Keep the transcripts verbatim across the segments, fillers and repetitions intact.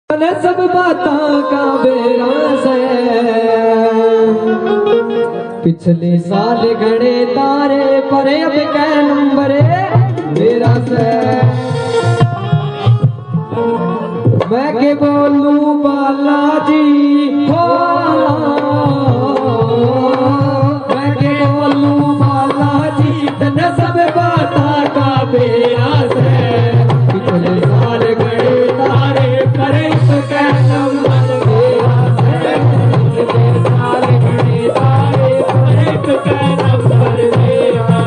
सब बातों का बेरा से पिछले साल घड़े तारे पर अब कै नंबर मेरा से मैं के बोलूं बालाजी हो मैं के बोलूं बालाजी तन सब बातों का बेरा से पिछले साल घड़े तारे पर अब कै नंबर मेरा से पिछले साल घड़े तारे पर अब कै नंबर मेरा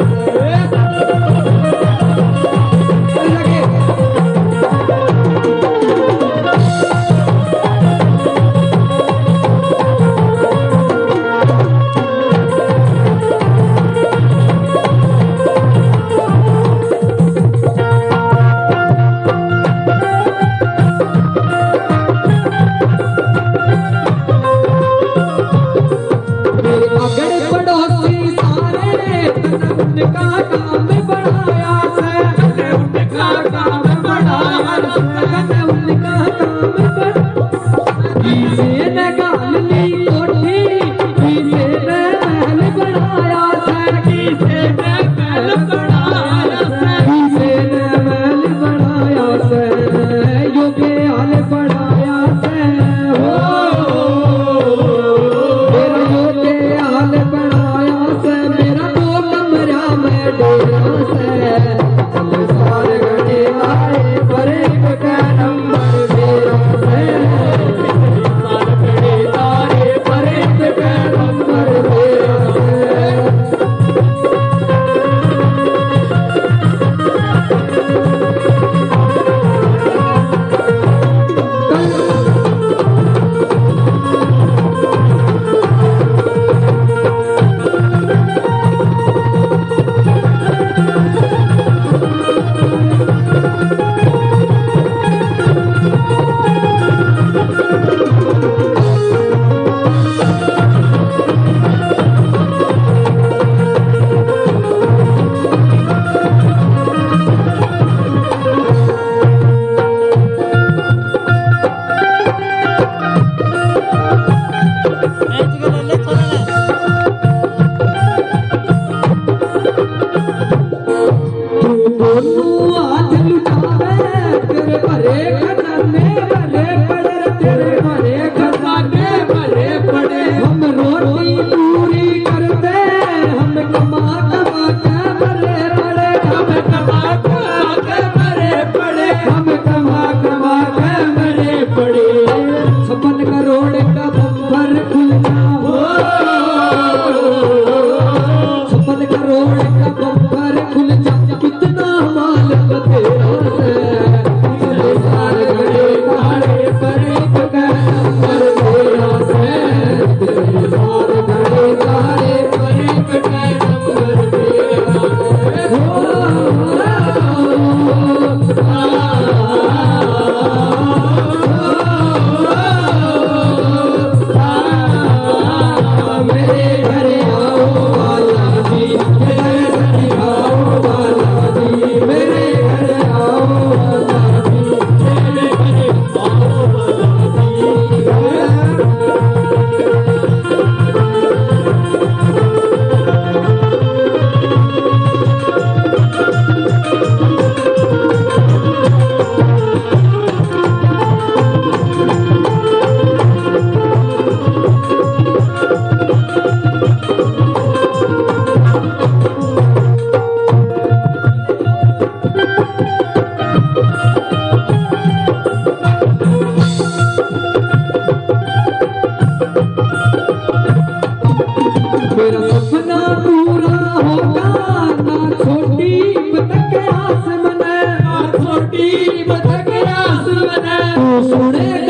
मेरा सपना पूरा होगा ना छोटी बतख आसमान ना छोटी बतख आसमान तू सुनेगा